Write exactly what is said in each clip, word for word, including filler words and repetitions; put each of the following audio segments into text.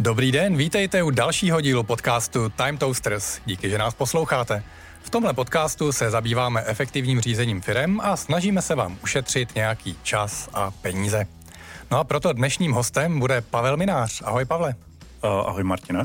Dobrý den, vítejte u dalšího dílu podcastu Time Toasters. Díky, že nás posloucháte. V tomhle podcastu se zabýváme efektivním řízením firem a snažíme se vám ušetřit nějaký čas a peníze. No a proto dnešním hostem bude Pavel Minář. Ahoj, Pavle. Uh, ahoj, Martine.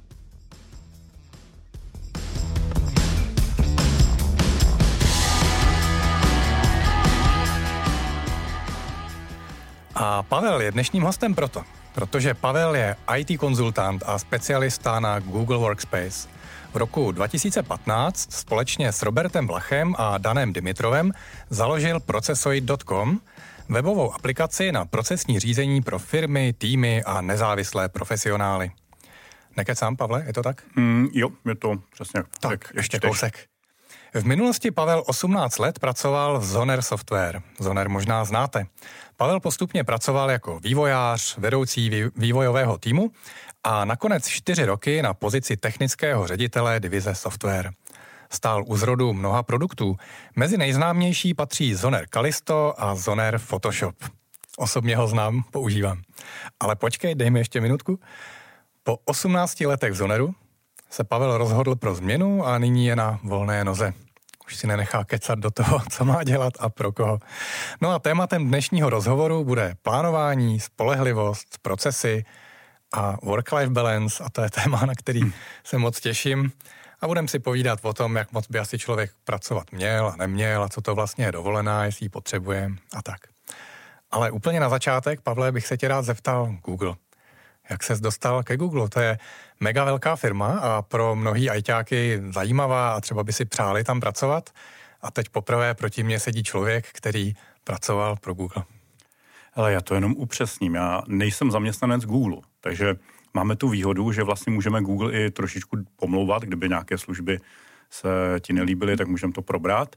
A Pavel je dnešním hostem proto, protože Pavel je í té konzultant a specialista na Google Workspace. V roku dva tisíce patnáct společně s Robertem Vlachem a Danem Dimitrovem založil Procesoid tečka com, webovou aplikaci na procesní řízení pro firmy, týmy a nezávislé profesionály. Nekecám, Pavle, je to tak? Mm, jo, je to přesně tak. Tak, ještě kousek. V minulosti Pavel osmnáct let pracoval v Zoner Software. Zoner možná znáte. Pavel postupně pracoval jako vývojář, vedoucí vývojového týmu a nakonec čtyři roky na pozici technického ředitele divize software. Stál u zrodu mnoha produktů. Mezi nejznámější patří Zoner Callisto a Zoner Photoshop. Osobně ho znám, používám. Ale počkej, dej mi ještě minutku. Po osmnácti letech v Zoneru se Pavel rozhodl pro změnu a nyní je na volné noze. Už si nenechá kecat do toho, co má dělat a pro koho. No a tématem dnešního rozhovoru bude plánování, spolehlivost, procesy a work-life balance, a to je téma, na který hmm. se moc těším. A budeme si povídat o tom, jak moc by asi člověk pracovat měl a neměl a co to vlastně je dovolená, jestli ji potřebuje a tak. Ale úplně na začátek, Pavle, bych se tě rád zeptal Google. Jak ses dostal ke Google? To je mega velká firma a pro mnohý ajťáky zajímavá a třeba by si přáli tam pracovat. A teď poprvé proti mně sedí člověk, který pracoval pro Google. Ale já to jenom upřesním. Já nejsem zaměstnanec Google, takže máme tu výhodu, že vlastně můžeme Google i trošičku pomlouvat, kdyby nějaké služby se ti nelíbily, tak můžeme to probrat.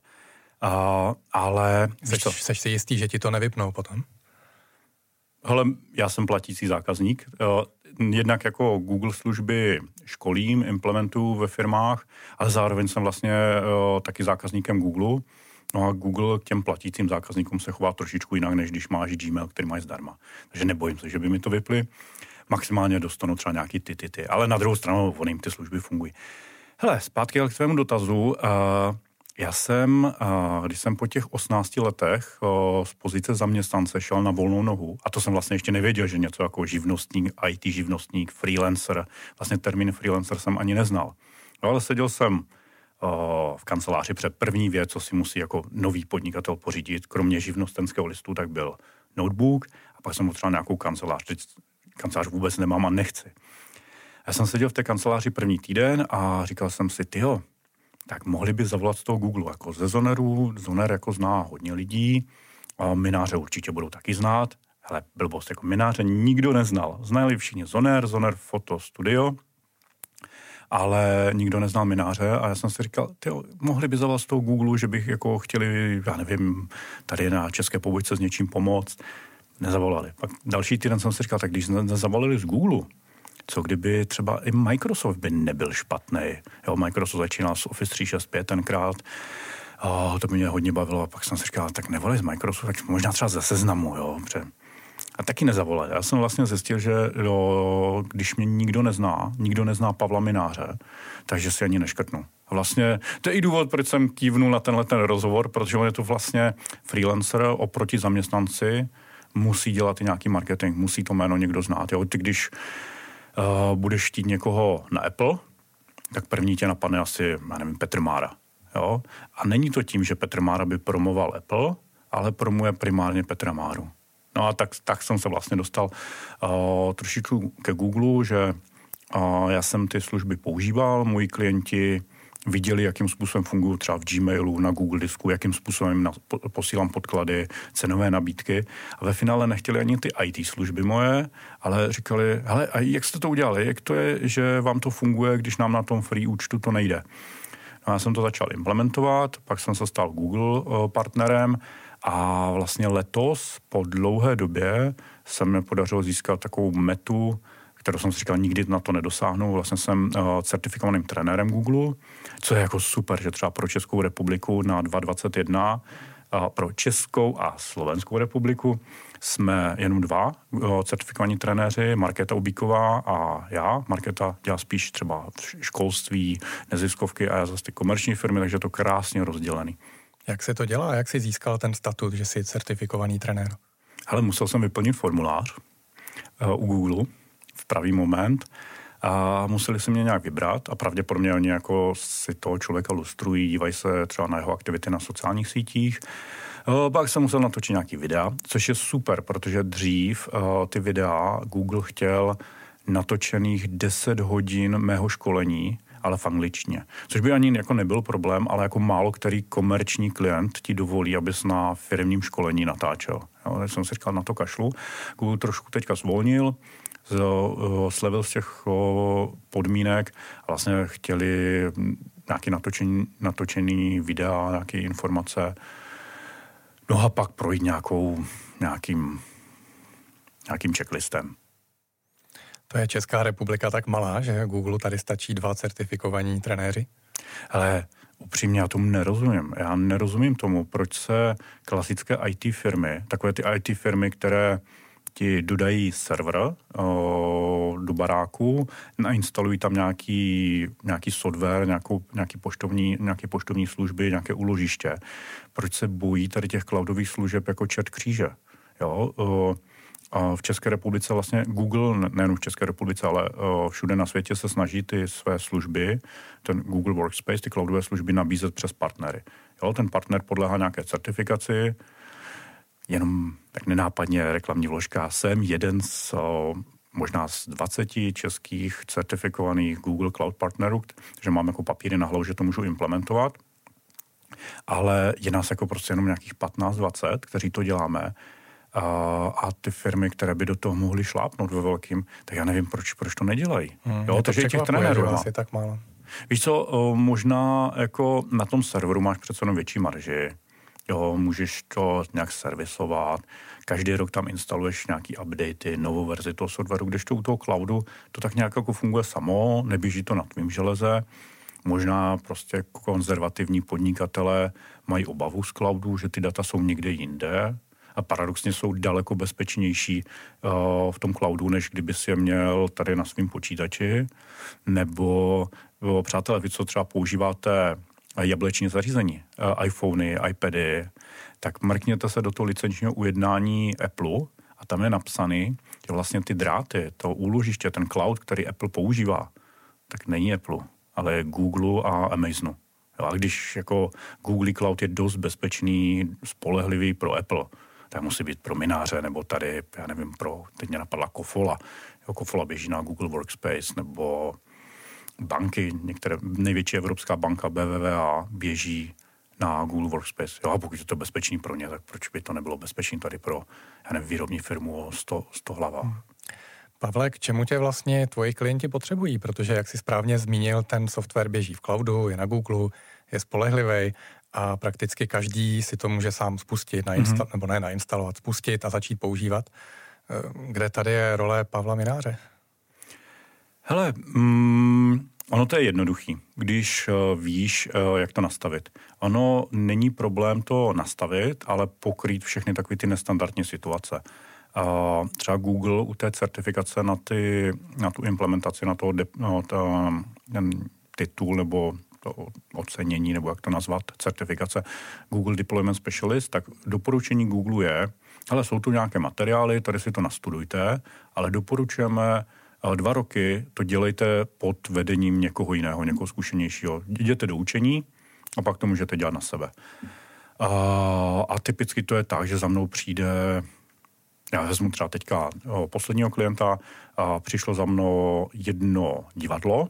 A, ale... Seš, seš si jistý, že ti to nevypnou potom? Hele, já jsem platící zákazník. Jednak jako Google služby školím, implementuju ve firmách, ale zároveň jsem vlastně taky zákazníkem Google. No a Google k těm platícím zákazníkům se chová trošičku jinak, než když máš Gmail, který máš zdarma. Takže nebojím se, že by mi to vyply. Maximálně dostanu třeba nějaký ty, ty, ty. Ale na druhou stranu, on jim ty služby fungují. Hele, zpátky k svému dotazu. Já jsem, když jsem po těch osmnácti letech z pozice zaměstnance šel na volnou nohu, a to jsem vlastně ještě nevěděl, že něco jako živnostník, í té živnostník, freelancer, vlastně termín freelancer jsem ani neznal. No, ale seděl jsem v kanceláři, před první věc, co si musí jako nový podnikatel pořídit, kromě živnostenského listu, tak byl notebook a pak jsem potřeboval nějakou kancelář. Teď kancelář vůbec nemám a nechci. Já jsem seděl v té kanceláři první týden a říkal jsem si, tyjo, tak mohli by zavolat z toho Google jako ze Zoneru. Zoner jako zná hodně lidí, a Mináře určitě budou taky znát. Hele, blbost, jako Mináře nikdo neznal. Znali všichni Zoner, Zoner Photo Studio, ale nikdo neznal Mináře a já jsem si říkal, tyjo, mohli by zavolat z toho Google, že bych jako chtěli, já nevím, tady na české pobočce s něčím pomoct. Nezavolali. Pak další týden jsem si říkal, tak když nezavolali z Google, co kdyby třeba i Microsoft by nebyl špatný. Jo, Microsoft začínal s Office tři šedesát pět tenkrát. Oh, to by mě hodně bavilo. A pak jsem si říkal, tak nevolej z Microsoft, tak možná třeba ze Seznamu. Jo, pře. A taky nezavolali. Já jsem vlastně zjistil, že jo, když mě nikdo nezná, nikdo nezná Pavla Mináře, takže si ani neškrtnu. A vlastně to je i důvod, proč jsem kývnul na tenhle ten rozhovor, protože on je to vlastně freelancer oproti zaměstnanci, musí dělat i nějaký marketing, musí to jméno někdo znát. Jo, ty když Uh, budeš chtít někoho na Apple, tak první tě napadne asi, já nevím, Petr Mára. Jo? A není to tím, že Petr Mára by promoval Apple, ale promuje primárně Petra Máru. No a tak, tak jsem se vlastně dostal uh, trošičku ke Google, že uh, já jsem ty služby používal, moji klienti viděli, jakým způsobem fungují třeba v Gmailu, na Google Disku, jakým způsobem na, po, posílám podklady, cenové nabídky. A ve finále nechtěli ani ty í té služby moje, ale říkali, hele, a jak jste to udělali? Jak to je, že vám to funguje, když nám na tom free účtu to nejde? No, já jsem to začal implementovat, pak jsem se stal Google uh, partnerem a vlastně letos po dlouhé době se mi podařilo získat takovou metu, kterou jsem si říkal, nikdy na to nedosáhnu. Vlastně jsem uh, certifikovaným trenérem Google, co je jako super, že třeba pro Českou republiku na dvacet dvacet jedna A pro Českou a Slovenskou republiku jsme jenom dva certifikovaní trenéři, Markéta Ubíková a já. Markéta dělá spíš třeba školství, neziskovky a já zase ty komerční firmy, takže je to krásně rozdělený. Jak se to dělá? Jak jsi získal ten statut, že jsi certifikovaný trenér? Ale musel jsem vyplnit formulář uh, u Google v pravý moment a museli si mě nějak vybrat a pravděpodobně oni jako si toho člověka lustrují, dívají se třeba na jeho aktivity na sociálních sítích. Uh, pak jsem musel natočit nějaký videa, což je super, protože dřív uh, ty videa Google chtěl natočených deset hodin mého školení, ale v angličtině. Což by ani jako nebyl problém, ale jako málo který komerční klient ti dovolí, abys na firemním školení natáčel. Jo, tak jsem si říkal, na to kašlu. Google trošku teďka zvolnil, slevil z těch podmínek a vlastně chtěli nějaké natočený, natočený videa, nějaké informace. No a pak projít nějakou, nějakým, nějakým checklistem. To je Česká republika tak malá, že Google tady stačí dva certifikovaní trenéři? Ale upřímně já tomu nerozumím. Já nerozumím tomu, proč se klasické í té firmy, takové ty í té firmy, které ti dodají server o, do baráku, nainstalují tam nějaký, nějaký software, nějakou, nějaký, poštovní, nějaké poštovní služby, nějaké úložiště. Proč se bojí tady těch cloudových služeb jako čert kříže? Jo, o, a v České republice vlastně Google, nejen v České republice, ale všude na světě se snaží ty své služby, ten Google Workspace, ty cloudové služby nabízet přes partnery. Jo, ten partner podléhá nějaké certifikaci, jenom tak nenápadně reklamní vložka. Jsem jeden z možná z dvaceti českých certifikovaných Google Cloud partnerů, že mám jako papíry na hlavu, že to můžu implementovat, ale je nás jako prostě jenom nějakých patnáct dvacet, kteří to děláme. A, a ty firmy, které by do toho mohly šlápnout ve velkým, tak já nevím, proč, proč to nedělají. Hmm, jo, takže těch trenérů asi tak málo. Víš co, možná jako na tom serveru máš přece jenom větší marži, jo, můžeš to nějak servisovat, každý rok tam instaluješ nějaký updaty, novou verzi toho softwaru, kdežto u toho cloudu to tak nějak jako funguje samo, neběží to na tvým železe. Možná prostě konzervativní podnikatelé mají obavu z cloudu, že ty data jsou někde jinde, a paradoxně jsou daleko bezpečnější uh, v tom cloudu, než kdyby si je měl tady na svém počítači. Nebo, uh, přátelé, vy co třeba používáte jableční zařízení, uh, iPhony, iPady, tak mrkněte se do toho licenčního ujednání Apple a tam je napsaný, že vlastně ty dráty, to úložiště, ten cloud, který Apple používá, tak není Apple, ale je Google a Amazonu. Jo, a když jako Google Cloud je dost bezpečný, spolehlivý pro Apple, tak musí být pro mináře, nebo tady, já nevím, pro, teď mě napadla Kofola. Jo, Kofola běží na Google Workspace, nebo banky, některé, největší evropská banka B V V A běží na Google Workspace. Jo, a pokud je to bezpečný pro ně, tak proč by to nebylo bezpečný tady pro, já nevím, výrobní firmu o sto, sto hlavách. Hmm. Pavle, k čemu tě vlastně tvoji klienti potřebují? Protože, jak jsi správně zmínil, ten software běží v cloudu, je na Google, je spolehlivý a prakticky každý si to může sám spustit, nainsta- mm-hmm. nebo ne nainstalovat, spustit a začít používat. Kde tady je role Pavla Mináře? Hele, mm, ono to je jednoduchý, když uh, víš, uh, jak to nastavit. Ono není problém to nastavit, ale pokrýt všechny takové ty nestandardní situace. Uh, třeba Google u té certifikace na, ty, na tu implementaci, na to, de, no, ta, ten titul nebo to ocenění, nebo jak to nazvat, certifikace Google Deployment Specialist, tak doporučení Google je, ale jsou tu nějaké materiály, tady si to nastudujte, ale doporučujeme dva roky, to dělejte pod vedením někoho jiného, někoho zkušenějšího. Jděte do učení a pak to můžete dělat na sebe. A, a typicky to je tak, že za mnou přijde, já vezmu třeba teďka posledního klienta, a přišlo za mnou jedno divadlo,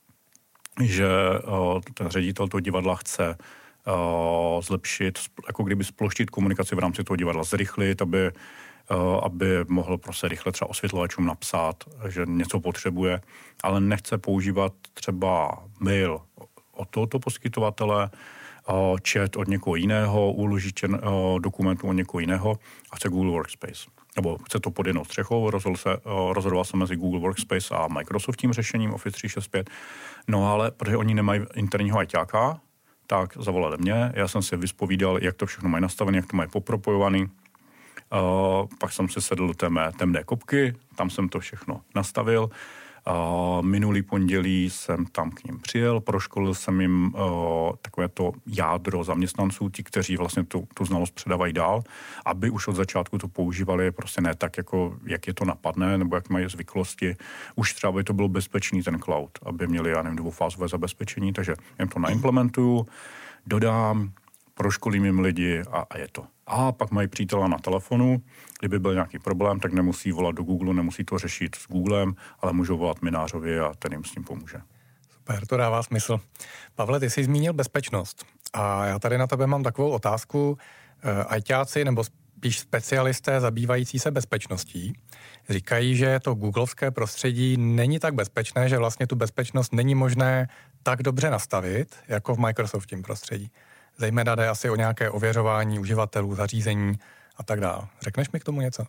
že uh, ten ředitel toho divadla chce uh, zlepšit, jako kdyby sploštit komunikaci v rámci toho divadla, zrychlit, aby, uh, aby mohl prostě rychle třeba osvětlovačům napsat, že něco potřebuje, ale nechce používat třeba mail od tohoto poskytovatele, uh, chat od někoho jiného, úložiště uh, dokumentů od někoho jiného a chce Google Workspace. Nebo chce to pod jednou střechou, rozhodl se, rozhodoval se mezi Google Workspace a Microsoftím řešením Office tři šest pět. No ale, protože oni nemají interního ajťáka, tak zavolali mě, já jsem si vyspovídal, jak to všechno mají nastavené, jak to mají popropojovaný. Uh, pak jsem se sedl do té mé temné kopky, tam jsem to všechno nastavil. Uh, minulý pondělí jsem tam k ním přijel, proškolil jsem jim uh, takové to jádro zaměstnanců, ti, kteří vlastně tu, tu znalost předávají dál, aby už od začátku to používali prostě ne tak, jako, jak je to napadne, nebo jak mají zvyklosti. Už třeba by to bylo bezpečný ten cloud, aby měli, já nevím, dvoufázové zabezpečení, takže jim to naimplementuju, dodám, proškolím jim lidi a, a je to. A pak mají přítela na telefonu, kdyby byl nějaký problém, tak nemusí volat do Google, nemusí to řešit s Googlem, ale můžou volat Minářovi a ten jim s tím pomůže. Super, to dává smysl. Pavle, ty jsi zmínil bezpečnost a já tady na tebe mám takovou otázku. ajťáci nebo spíš specialisté zabývající se bezpečností říkají, že to googlovské prostředí není tak bezpečné, že vlastně tu bezpečnost není možné tak dobře nastavit, jako v Microsoftím prostředí. Zejména jde asi o nějaké ověřování uživatelů, zařízení a tak dále. Řekneš mi k tomu něco?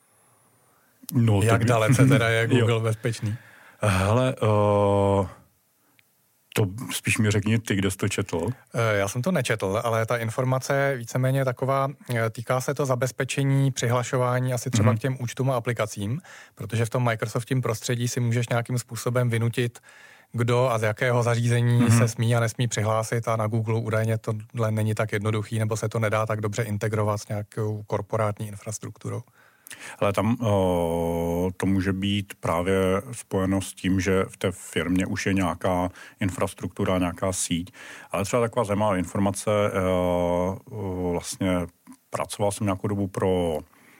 No, Jak by... dalece teda je Google jo. bezpečný? Hele, uh, to spíš mi řekni ty, kde jsi to četl. Já jsem to nečetl, ale ta informace je víceméně taková, týká se to zabezpečení, přihlašování asi třeba mm-hmm. k těm účtům a aplikacím, protože v tom Microsoftím prostředí si můžeš nějakým způsobem vynutit, kdo a z jakého zařízení mm-hmm. se smí a nesmí přihlásit a na Google údajně tohle není tak jednoduchý, nebo se to nedá tak dobře integrovat s nějakou korporátní infrastrukturou. Ale tam o, to může být právě spojeno s tím, že v té firmě už je nějaká infrastruktura, nějaká síť. Ale třeba taková zajímavá informace, o, o, vlastně pracoval jsem nějakou dobu pro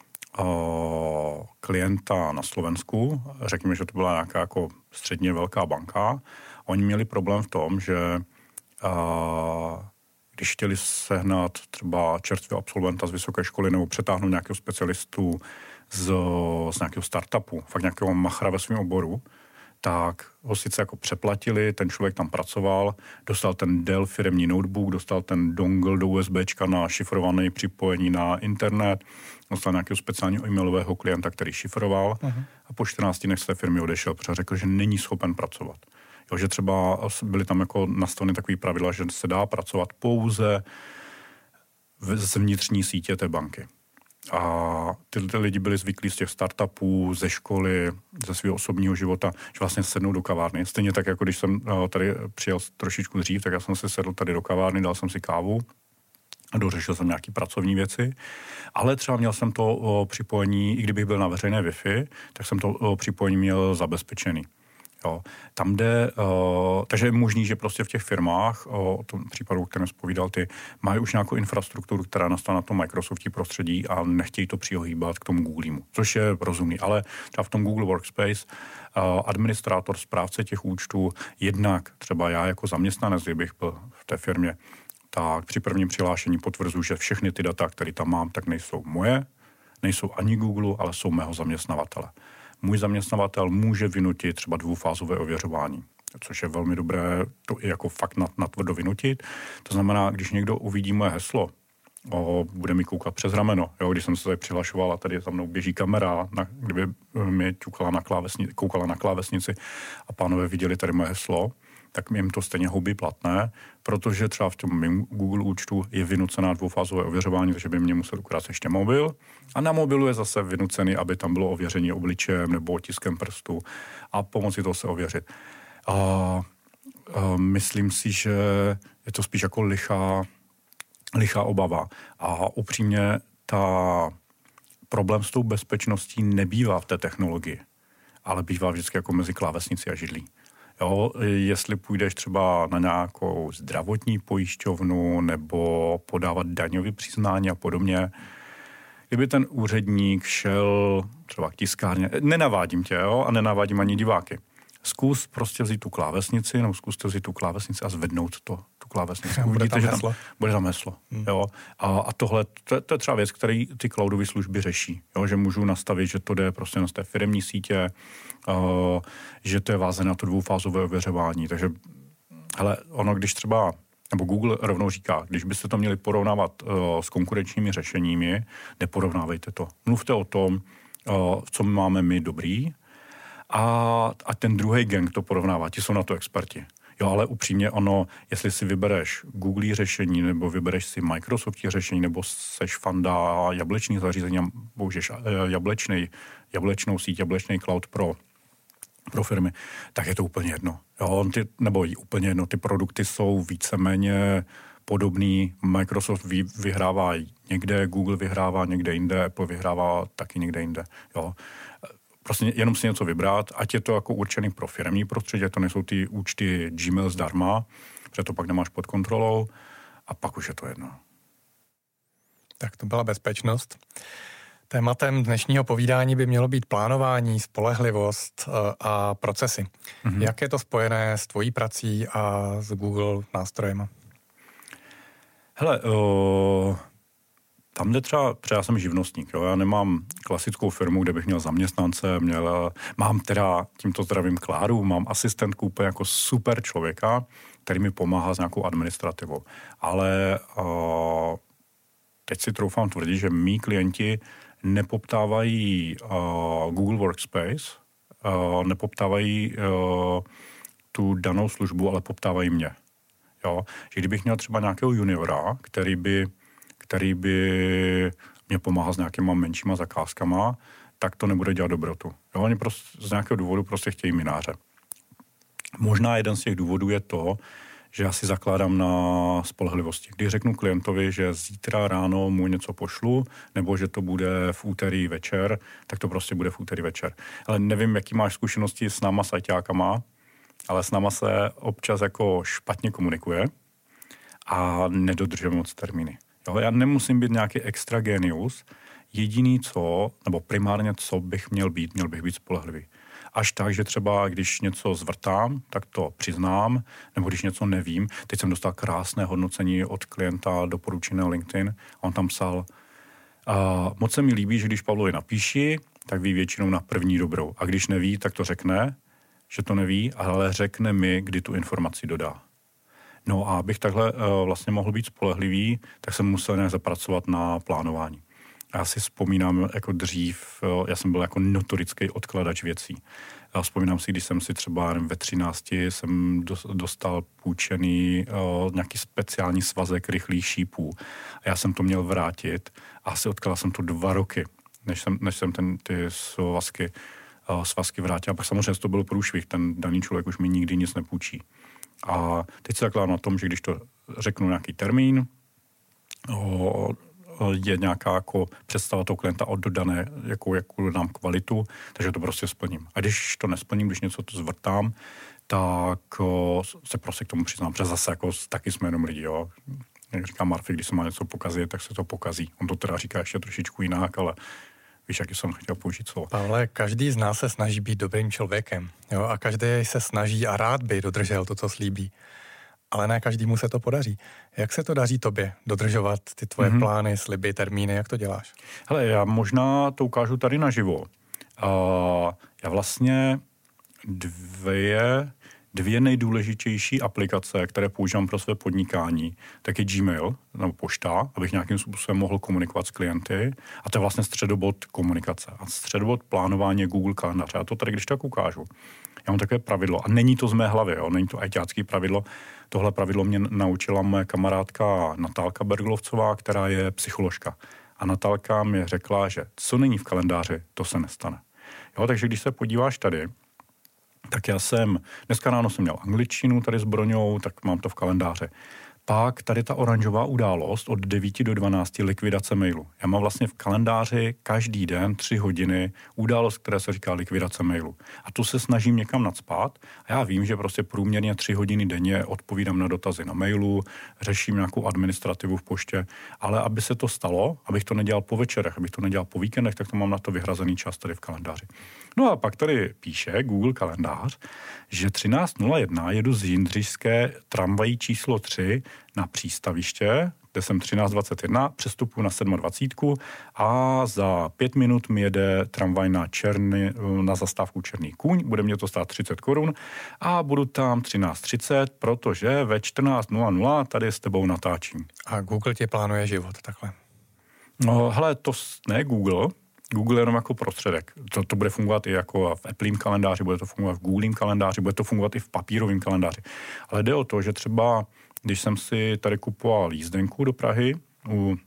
o, klienta na Slovensku. Řekněme, že to byla nějaká jako středně velká banka. Oni měli problém v tom, že o, když chtěli sehnat třeba čerstvého absolventa z vysoké školy nebo přetáhnout nějakého specialistu z, z nějakého startupu, fakt nějakého machra ve svém oboru, tak ho sice jako přeplatili, ten člověk tam pracoval, dostal ten Dell firemní notebook, dostal ten dongle do USBčka na šifrované připojení na internet, dostal nějakého speciálního e-mailového klienta, který šifroval uh-huh. a po čtrnácti dnech z té firmy odešel, protože řekl, že není schopen pracovat. Jo, že třeba byly tam jako nastaveny takový pravidla, že se dá pracovat pouze z vnitřní sítě té banky. A ty, ty lidi byli zvyklí z těch startupů, ze školy, ze svého osobního života, že vlastně sednou do kavárny. Stejně tak, jako když jsem tady přijel trošičku dřív, tak já jsem se sedl tady do kavárny, dal jsem si kávu a dořešil jsem nějaké pracovní věci. Ale třeba měl jsem to o, připojení, i kdybych byl na veřejné Wi-Fi, tak jsem to o, připojení měl zabezpečený. Jo. Tam jde, uh, takže je možný, že prostě v těch firmách, o tom případu, o kterém zpovídal ty, mají už nějakou infrastrukturu, která nastala na tom Microsoftí prostředí a nechtějí to přihýbat k tomu Googlemu, což je rozumný. Ale třeba v tom Google Workspace uh, administrátor, správce těch účtů, jednak třeba já jako zaměstnanec, kdybych byl v té firmě, tak při prvním přihlášení potvrzuji, že všechny ty data, které tam mám, tak nejsou moje, nejsou ani Google, ale jsou mého zaměstnavatele. Můj zaměstnavatel může vynutit třeba dvoufázové ověřování, což je velmi dobré to i jako fakt natvrdo vynutit. To znamená, když někdo uvidí moje heslo, o, bude mi koukat přes rameno, jo, když jsem se tady přihlašoval a tady za mnou běží kamera, na, kdyby mě ťukala na klávesnici, koukala na klávesnici a pánové viděli tady moje heslo, tak jim to stejně houby platné, protože třeba v tom mým Google účtu je vynucená dvoufázové ověřování, takže by mě musel ukrást ještě mobil. A na mobilu je zase vynucený, aby tam bylo ověření obličejem nebo otiskem prstu a pomocí toho se ověřit. A, a myslím si, že je to spíš jako lichá, lichá obava. A upřímně ta problém s tou bezpečností nebývá v té technologii, ale bývá vždycky jako mezi klávesnicí a židlí. Jo, jestli půjdeš třeba na nějakou zdravotní pojišťovnu nebo podávat daňové přiznání a podobně, kdyby ten úředník šel třeba k tiskárně, nenavádím tě, jo, a nenavádím ani diváky. Zkus prostě vzít tu klávesnici, nebo zkuste vzít tu klávesnici a zvednout to, tu klávesnici. Bude tam heslo. Tam, bude tam heslo, hmm. jo. A, a tohle, to, to je třeba věc, který ty cloudové služby řeší, jo, že můžu nastavit, že to jde prostě na té firemní sítě, uh, že to je vázané na to dvoufázové ověřování, takže, hele, ono, když třeba, nebo Google rovnou říká, když byste to měli porovnávat uh, s konkurenčními řešeními, neporovnávejte to. Mluvte o tom, uh, co máme my dobrý, A, a ten druhý gang to porovnává, ti jsou na to experti. Jo, ale upřímně ono, jestli si vybereš Google řešení, nebo vybereš si Microsoft řešení, nebo seš fanda jablečných zařízení a použiješ jablečnej, jablečnou síť, jablečný cloud pro, pro firmy, tak je to úplně jedno. Jo, ty, nebo úplně jedno, ty produkty jsou víceméně podobný. Microsoft vy, vyhrává někde, Google vyhrává někde jinde, Apple vyhrává taky někde jinde. Jo. Prostě jenom si něco vybrat, ať je to jako určený pro firemní prostředí, to nejsou ty účty Gmail zdarma, protože to pak nemáš pod kontrolou a pak už je to jedno. Tak to byla bezpečnost. Tématem dnešního povídání by mělo být plánování, spolehlivost a procesy. Mm-hmm. Jak je to spojené s tvojí prací a s Google nástrojema? Hele, uh, tam jde třeba, třeba já jsem živnostník, jo? Já nemám klasickou firmu, kde bych měl zaměstnance, měl, mám teda, tímto zdravím Kláru, mám asistentku úplně jako super člověka, který mi pomáhá s nějakou administrativou. Ale uh, teď si troufám tvrdit, že mý klienti nepoptávají uh, Google Workspace, uh, nepoptávají uh, tu danou službu, ale poptávají mě. Jo? Že kdybych měl třeba nějakého juniora, který by, který by mě pomáhal s nějakýma menšíma zakázkama, tak to nebude dělat dobrotu. Jo? Oni prostě z nějakého důvodu prostě chtějí mináře. Možná jeden z těch důvodů je to, že já si zakládám na spolehlivosti. Když řeknu klientovi, že zítra ráno mu něco pošlu, nebo že to bude v úterý večer, tak to prostě bude v úterý večer. Ale nevím, jaký máš zkušenosti s náma sajťákama, ale s náma se občas jako špatně komunikuje a nedodržujeme moc termíny. Jo, já nemusím být nějaký extra genius, jediný co, nebo primárně co bych měl být, měl bych být spolehlivý. Až tak, že třeba když něco zvrtám, tak to přiznám, nebo když něco nevím. Teď jsem dostal krásné hodnocení od klienta doporučeného LinkedIn. On tam psal, uh, moc se mi líbí, že když Pavlovi napíši, tak ví většinou na první dobrou. A když neví, tak to řekne, že to neví, ale řekne mi, kdy tu informaci dodá. No a abych takhle uh, vlastně mohl být spolehlivý, tak jsem musel nějak zapracovat na plánování. Já si vzpomínám jako dřív, já jsem byl jako notorický odkladač věcí. Já vzpomínám si, když jsem si třeba ve třinácti jsem dostal půjčený uh, nějaký speciální svazek rychlých šípů. A já jsem to měl vrátit a asi odkladal jsem to dva roky, než jsem, než jsem ten, ty svazky, uh, svazky vrátil. A pak samozřejmě to byl průšvih, ten daný člověk už mi nikdy nic nepůjčí. A teď se zakládám na tom, že když to řeknu nějaký termín, uh, je nějaká jako představa toho klienta od dodané, jakou, jakou dodám kvalitu, takže to prostě splním. A když to nesplním, když něco to zvrtám, tak o, se prostě k tomu přiznám, protože zase jako taky jsme jenom lidi, jo. Jak říká Murphy, když se má něco pokazit, tak se to pokazí. On to teda říká ještě trošičku jinak, ale víš, jaký jsem chtěl použít slovo. Pavle, každý z nás se snaží být dobrým člověkem, jo, a každý se snaží a rád by dodržel to, co slíbí. Ale ne každému se to podaří. Jak se to daří tobě dodržovat ty tvoje mm-hmm. plány, sliby, termíny, jak to děláš? Hele, já možná to ukážu tady naživo. Uh, já vlastně dvě, dvě nejdůležitější aplikace, které používám pro své podnikání, tak je Gmail, nebo pošta, abych nějakým způsobem mohl komunikovat s klienty. A to je vlastně středobod komunikace. A středobod plánování je Google kalendáře. A to tady, když tak ukážu. Já mám takové pravidlo. A není to z mé hlavy, jo? Není to ajťácký pravidlo. Tohle pravidlo mě naučila moje kamarádka Natálka Berglovcová, která je psycholožka. A Natálka mi řekla, že co není v kalendáři, to se nestane. Jo, takže když se podíváš tady, tak já jsem, dneska ráno jsem měl angličtinu tady s Broňou, tak mám to v kalendáři. Pak tady ta oranžová událost od devíti do dvanácti likvidace mailu. Já mám vlastně v kalendáři každý den tři hodiny událost, která se říká likvidace mailu. A tu se snažím někam nacpat a já vím, že prostě průměrně tři hodiny denně odpovídám na dotazy na mailu, řeším nějakou administrativu v poště, ale aby se to stalo, abych to nedělal po večerech, abych to nedělal po víkendech, tak to mám na to vyhrazený čas tady v kalendáři. No a pak tady píše Google kalendář, že třináct nula jedna jedu z Jindřišské tramvají číslo tři na přístaviště, kde jsem třináct dvacet jedna, přestupuji na dvacet sedm a za pět minut mi jede tramvaj na, černý, na zastávku Černý kůň, bude mě to stát třicet korun a budu tam třináct třicet, protože ve čtrnáct nula nula tady s tebou natáčím. A Google ti plánuje život takhle? No, hele, to ne Google. Google je jenom jako prostředek. To, to bude fungovat i jako v Appleím kalendáři, bude to fungovat v Googleím kalendáři, bude to fungovat i v papírovém kalendáři. Ale jde o to, že třeba, když jsem si tady kupoval jízdenku do Prahy u,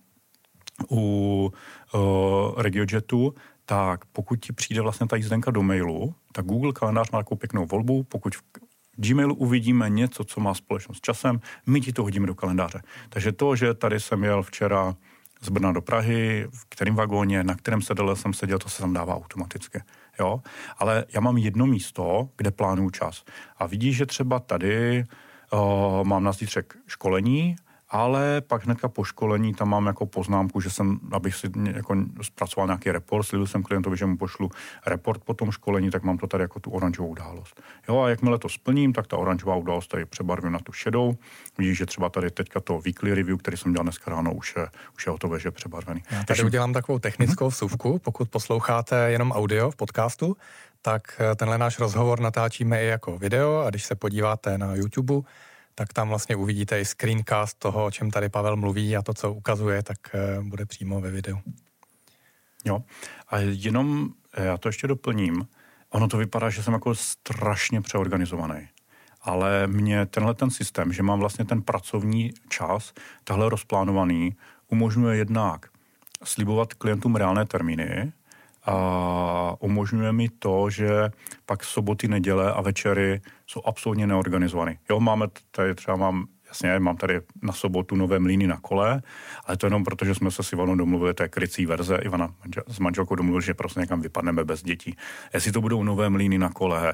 u uh, RegioJetu, tak pokud ti přijde vlastně ta jízdenka do mailu, tak Google kalendář má takovou pěknou volbu, pokud v Gmailu uvidíme něco, co má společnost s časem, my ti to hodíme do kalendáře. Takže to, že tady jsem jel včera z Brna do Prahy, v kterém vagóně, na kterém sedele jsem seděl, to se tam dává automaticky. Jo? Ale já mám jedno místo, kde plánuju čas. A vidíš, že třeba tady uh, mám na zítřek školení, ale pak hnedka po školení tam mám jako poznámku, že jsem, abych si jako zpracoval nějaký report, slíbil jsem klientovi, že mu pošlu report po tom školení, tak mám to tady jako tu oranžovou událost. Jo, a jakmile to splním, tak ta oranžová událost tady přebarvím na tu šedou. Vidíš, že třeba tady teďka to weekly review, který jsem dělal dneska ráno, už je, už je hotové, že je přebarvený. Já tady Takže... udělám takovou technickou vsuvku. Pokud posloucháte jenom audio v podcastu, tak tenhle náš rozhovor natáčíme i jako video a když se podíváte na YouTube, tak tam vlastně uvidíte i screencast toho, o čem tady Pavel mluví a to, co ukazuje, tak bude přímo ve videu. Jo, a jenom já to ještě doplním. Ono to vypadá, že jsem jako strašně přeorganizovaný. Ale mě tenhle ten systém, že mám vlastně ten pracovní čas, tahle rozplánovaný, umožňuje jednak slibovat klientům reálné termíny a umožňuje mi to, že pak soboty, neděle a večery jsou absolutně neorganizovaný. Jo, máme tady třeba mám, jasně, mám tady na sobotu nové mlýny na kole, ale to jenom proto, že jsme se s Ivanou domluvili, to je krycí verze, Ivana s manželkou domluvili, že prostě někam vypadneme bez dětí. Jestli to budou nové mlýny na kole,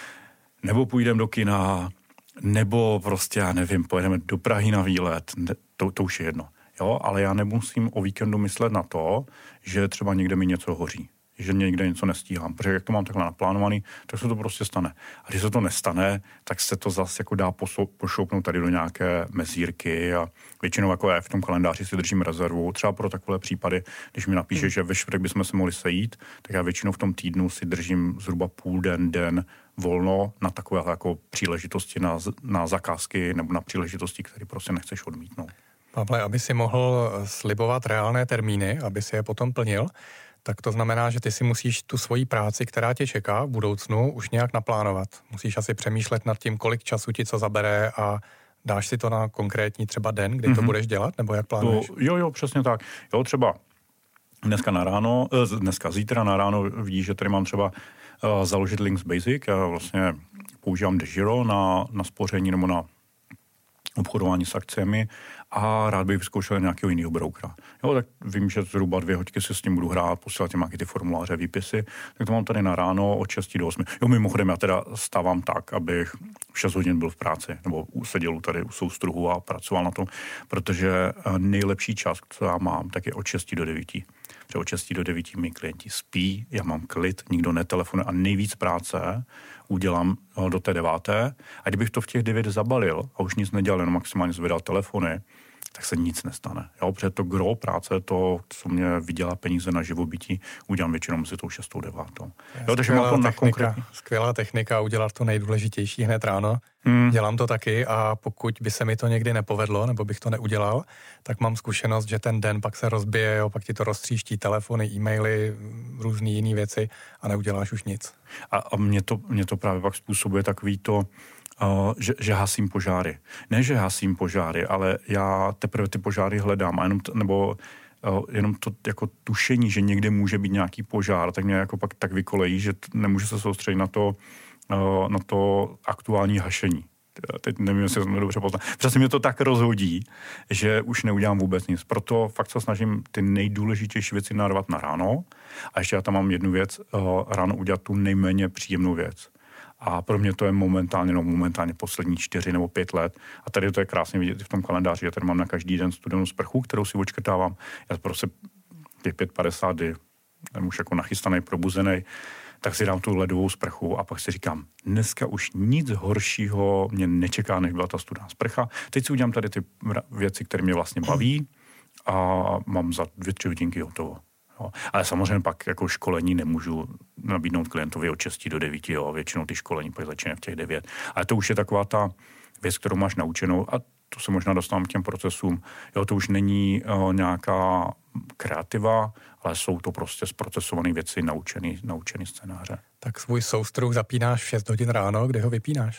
nebo půjdeme do kina, nebo prostě, já nevím, pojedeme do Prahy na výlet, to, to už je jedno. Jo, ale já nemusím o víkendu myslet na to, že třeba někde mi něco hoří, že někde něco nestíhám, protože jak to mám takhle naplánovaný, tak se to prostě stane. A když se to nestane, tak se to zase jako dá pošoupnout tady do nějaké mezírky a většinou jako je v tom kalendáři si držím rezervu, třeba pro takové případy, když mi napíše, že ve čtvrtek bychom se mohli sejít, tak já většinou v tom týdnu si držím zhruba půl den, den volno na takové jako příležitosti na, na zakázky nebo na příležitosti, které prostě nechceš odmítnout. Pavle, aby si mohl slibovat reálné termíny, aby si je potom plnil, tak to znamená, že ty si musíš tu svoji práci, která tě čeká v budoucnu, už nějak naplánovat. Musíš asi přemýšlet nad tím, kolik času ti co zabere a dáš si to na konkrétní třeba den, kdy mm-hmm. to budeš dělat, nebo jak plánuješ? To, jo, jo, přesně tak. Jo, třeba dneska na ráno, dneska zítra na ráno vidíš, že tady mám třeba uh, založit Links Basic. Já vlastně používám DeGiro na, na spoření nebo na obchodování s akciemi a rád bych vyzkoušel nějakého jiného broukera. Jo, tak vím, že zhruba dvě hodiny se s tím budu hrát, posílat těm nějaké ty formuláře, výpisy, tak to mám tady na ráno od šesti do osmi. Jo, mimochodem, já teda stávám tak, abych v šest hodin byl v práci, nebo seděl tady u soustruhu a pracoval na tom, protože nejlepší čas, co já mám, tak je od šesti do devíti. Protože od šesti do devíti mi klienti spí, já mám klid, nikdo netelefonuje a nejvíc práce udělám do té deváté. A kdybych to v těch devět zabalil a už nic nedělal, jenom maximálně zvedal telefony, tak se nic nestane. Jo, protože to gro práce, to, co mě vydělá peníze na živobytí, udělám většinou mezi tou šestou, devátou. Jo, takže mám to na konkrétní. Skvělá technika, udělat to nejdůležitější hned ráno. Hmm. Dělám to taky a pokud by se mi to někdy nepovedlo, nebo bych to neudělal, tak mám zkušenost, že ten den pak se rozbije, jo, pak ti to roztříští telefony, e-maily, různý jiný věci a neuděláš už nic. A, a mě, to, mě to právě pak způsobuje takový to, Uh, že, že hasím požáry. Ne, že hasím požáry, ale já teprve ty požáry hledám, a jenom t, nebo uh, jenom to jako tušení, že někde může být nějaký požár, tak mě jako pak tak vykolejí, že t, nemůžu se soustředit na to, uh, na to aktuální hašení. Teď nevím, jestli jsem to dobře poznal. Přesně mě to tak rozhodí, že už neudělám vůbec nic. Proto fakt se snažím ty nejdůležitější věci narvat na ráno a ještě já tam mám jednu věc, uh, ráno udělat tu nejméně příjemnou věc. A pro mě to je momentálně, no momentálně poslední čtyři nebo pět let. A tady to je krásně vidět v tom kalendáři, že tady mám na každý den studenou sprchu, kterou si očkrtávám. Já prostě těch pět padesát, kdy jsem už jako nachystaný, probuzený, tak si dám tu ledovou sprchu a pak si říkám, dneska už nic horšího mě nečeká, než byla ta studená sprcha. Teď si udělám tady ty věci, které mě vlastně baví a mám za dvě, tři hodinky hotovo. Jo. Ale samozřejmě pak jako školení nemůžu nabídnout klientovi od šesti do devíti, jo. Většinou ty školení pak začíná v těch devět. Ale to už je taková ta věc, kterou máš naučenou a to se možná dostávám k těm procesům. Jo, to už není o, nějaká kreativa, ale jsou to prostě zprocesované věci, naučený, naučený scénáře. Tak svůj soustruh zapínáš v šest hodin ráno, kde ho vypínáš?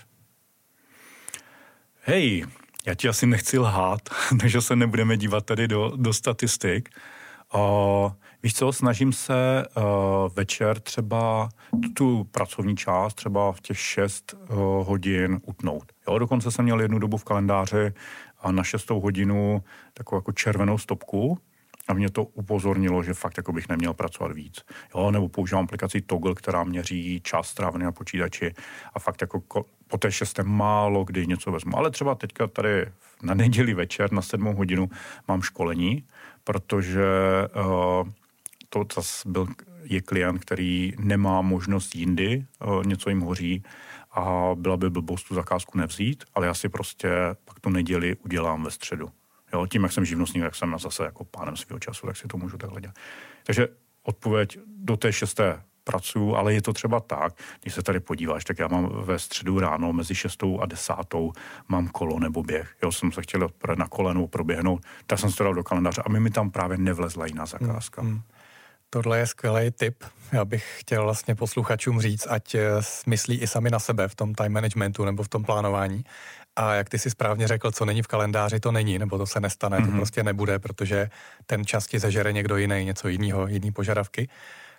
Hej, já ti asi nechci lhát, takže se nebudeme dívat tady do, do statistik. Uh, víš co, snažím se uh, večer třeba tu pracovní část třeba v těch šest uh, hodin utnout. Jo, dokonce jsem měl jednu dobu v kalendáři a na šestou hodinu takovou jako červenou stopku a mě to upozornilo, že fakt jako bych neměl pracovat víc. Jo, nebo používám aplikaci Toggle, která měří čas strávený na počítači a fakt jako ko- po té šesté málo kdy něco vezmu. Ale třeba teďka tady na neděli večer na sedmou hodinu mám školení, protože uh, to zase byl, je klient, který nemá možnost jindy, uh, něco jim hoří a byla by blbost tu zakázku nevzít, ale já si prostě pak tu neděli udělám ve středu. Jo, tím, jak jsem živnostník, tak jsem zase jako pánem svého času, tak si to můžu takhle dělat. Takže odpověď do té šesté pracuju, ale je to třeba tak, když se tady podíváš, tak já mám ve středu ráno mezi šestou a desátou mám kolo nebo běh. Jo, jsem se chtěl na kolenu proběhnout, tak jsem se to dal do kalendáře a mi mi tam právě nevlezla jiná zakázka. Hmm, hmm. Tohle je skvělý tip. Já bych chtěl vlastně posluchačům říct, ať myslí i sami na sebe v tom time managementu nebo v tom plánování. A jak ty si správně řekl, co není v kalendáři, to není, nebo to se nestane, mm-hmm. to prostě nebude, protože ten čas ti zažere někdo jiný, něco jiného, jiný požadavky.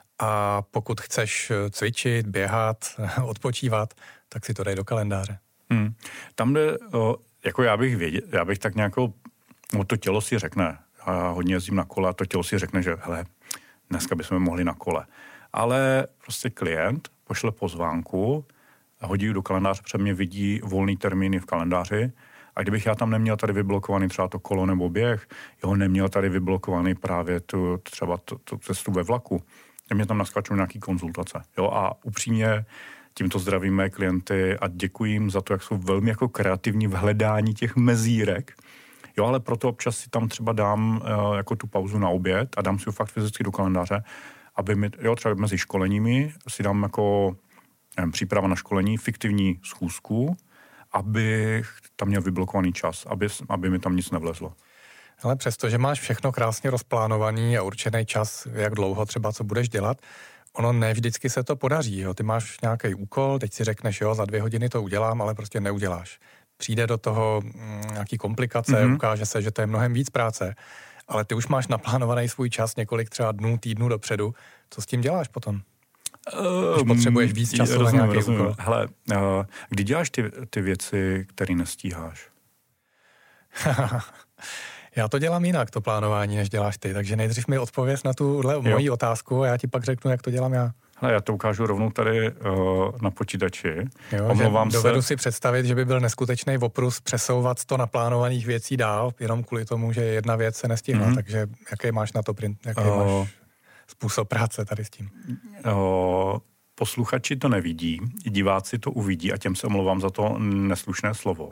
A pokud chceš cvičit, běhat, odpočívat, tak si to dej do kalendáře. Hmm. Tam jde, jako já bych věděl, já bych tak nějakou, no to tělo si řekne, já hodně jezdím na kole, a to tělo si řekne, že hele, dneska bychom mohli na kole. Ale prostě klient pošle pozvánku, hodí do kalendáře, před mě vidí volný termíny v kalendáři a kdybych já tam neměl tady vyblokovaný třeba to kolo nebo běh, jo, neměl tady vyblokovaný právě tu, třeba tu, tu cestu ve vlaku, mě tam naskačou nějaký konzultace. Jo, a upřímně tímto zdravím mé klienty a děkuji jim za to, jak jsou velmi jako kreativní v hledání těch mezírek. Jo, ale proto občas si tam třeba dám uh, jako tu pauzu na oběd a dám si ho fakt fyzicky do kalendáře, aby mi, jo, třeba mezi školeními si dám jako nevím, příprava na školení, fiktivní schůzku, aby tam měl vyblokovaný čas, aby, aby mi tam nic nevlezlo. Ale přesto, že máš všechno krásně rozplánovaný a určený čas, jak dlouho třeba co budeš dělat, ono ne vždycky se to podaří. Jo? Ty máš nějaký úkol, teď si řekneš, jo, za dvě hodiny to udělám, ale prostě neuděláš. Přijde do toho mm, nějaký komplikace, mm-hmm. ukáže se, že to je mnohem víc práce, ale ty už máš naplánovaný svůj čas několik třeba dnů, týdnů dopředu. Co s tím děláš potom? Když potřebuješ víc času um, rozumím, na nějaký rozumím. úkol. Hele, uh, kdy děláš ty, ty věci, které nestíháš? Já to dělám jinak, to plánování, než děláš ty, takže nejdřív mi odpověz na tuhle moji otázku a já ti pak řeknu, jak to dělám já. Hele, já to ukážu rovnou tady uh, na počítači. Jo, Omlouvám se. Dovedu si představit, že by byl neskutečný oprus přesouvat sto naplánovaných věcí dál, jenom kvůli tomu, že jedna věc se nestihla, mm-hmm. takže jaký máš na to print, jaký uh, máš způsob práce tady s tím? Uh, posluchači to nevidí, diváci to uvidí a těm se omlouvám za to neslušné slovo.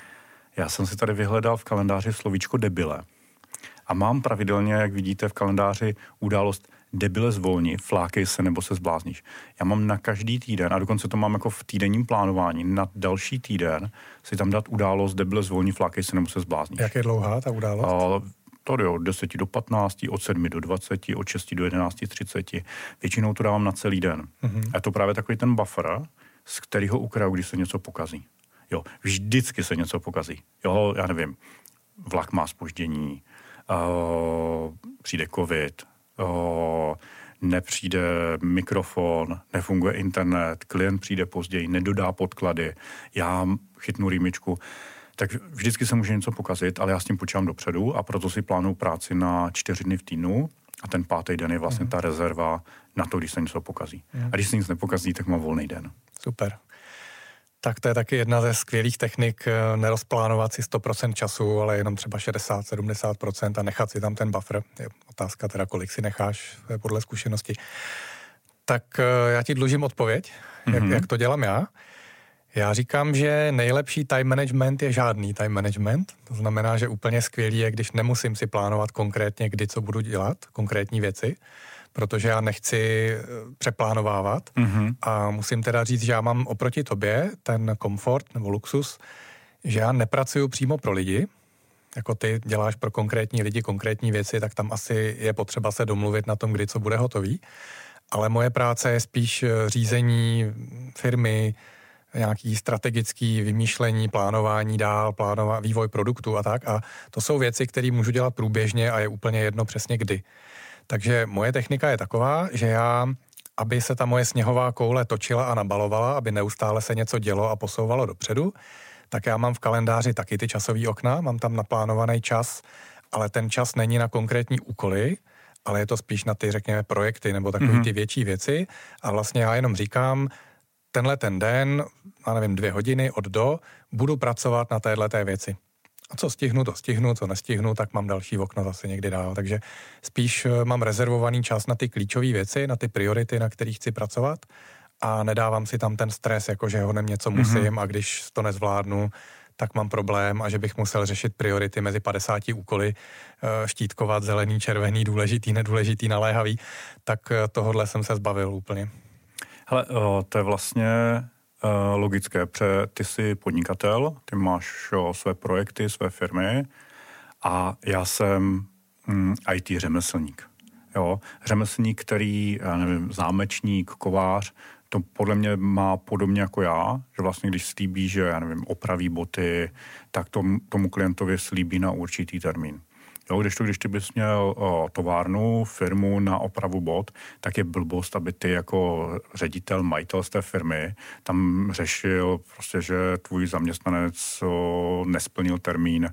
Já jsem si tady vyhledal v kalendáři slovíčko debile. A mám pravidelně, jak vidíte v kalendáři, událost debile zvolni, flákej se nebo se zblázníš. Já mám na každý týden, a dokonce to mám jako v týdenním plánování, na další týden si tam dát událost debile zvolni, flákej se nebo se zblázníš. Jak je dlouhá ta událost? A to je od deseti do patnácti, od sedmi do dvaceti, od šesti do jedenácti třiceti. Většinou to dávám na celý den. Mm-hmm. A je to právě takový ten buffer, z kterého ukraju, když se něco pokazí. Jo, vždycky se něco pokazí. Jo, já nevím, vlak má zpoždění, uh, přijde covid, uh, nepřijde mikrofon, nefunguje internet, klient přijde později, nedodá podklady, já chytnu rýmičku. Tak vždycky se může něco pokazit, ale já s tím počítám dopředu a proto si plánuju práci na čtyři dny v týdnu a ten pátý den je vlastně mm. ta rezerva na to, když se něco pokazí. Mm. A když se nic nepokazí, tak mám volný den. Super. Tak to je taky jedna ze skvělých technik, nerozplánovat si sto procent času, ale jenom třeba šedesát až sedmdesát procent a nechat si tam ten buffer. Je otázka teda, kolik si necháš podle zkušenosti. Tak já ti dlužím odpověď, mm-hmm. jak, jak to dělám já. Já říkám, že nejlepší time management je žádný time management. To znamená, že úplně skvělý je, když nemusím si plánovat konkrétně, kdy co budu dělat, konkrétní věci, protože já nechci přeplánovávat mm-hmm. a musím teda říct, že já mám oproti tobě ten komfort nebo luxus, že já nepracuju přímo pro lidi, jako ty děláš pro konkrétní lidi konkrétní věci, tak tam asi je potřeba se domluvit na tom, kdy co bude hotový. Ale moje práce je spíš řízení firmy, nějaký strategický vymýšlení, plánování dál, plánování, vývoj produktu a tak. A to jsou věci, které můžu dělat průběžně a je úplně jedno přesně kdy. Takže moje technika je taková, že já, aby se ta moje sněhová koule točila a nabalovala, aby neustále se něco dělo a posouvalo dopředu, tak já mám v kalendáři taky ty časové okna, mám tam naplánovaný čas, ale ten čas není na konkrétní úkoly, ale je to spíš na ty, řekněme, projekty nebo takové mm-hmm. ty větší věci. A vlastně já jenom říkám, tenhle ten den, já nevím, dvě hodiny od do, budu pracovat na téhleté věci. A co stihnu, to stihnu, co nestihnu, tak mám další okno zase někdy dál. Takže spíš mám rezervovaný čas na ty klíčové věci, na ty priority, na kterých chci pracovat a nedávám si tam ten stres, jako že honem něco musím mm-hmm. a když to nezvládnu, tak mám problém a že bych musel řešit priority mezi padesáti úkoly, štítkovat zelený, červený, důležitý, nedůležitý, naléhavý, tak tohodle jsem se zbavil úplně. Hele, to je vlastně logické, protože ty jsi podnikatel, ty máš své projekty, své firmy a já jsem í té řemeslník. Jo? Řemeslník, který, já nevím, zámečník, kovář, to podle mě má podobně jako já, že vlastně když slíbí, že, já nevím, opraví boty, tak tom, tomu klientovi slíbí na určitý termín. Jo, když to, když ty bys měl o, továrnu, firmu na opravu bot, tak je blbost, aby ty jako ředitel, majitel z té firmy tam řešil prostě, že tvůj zaměstnanec o, nesplnil termín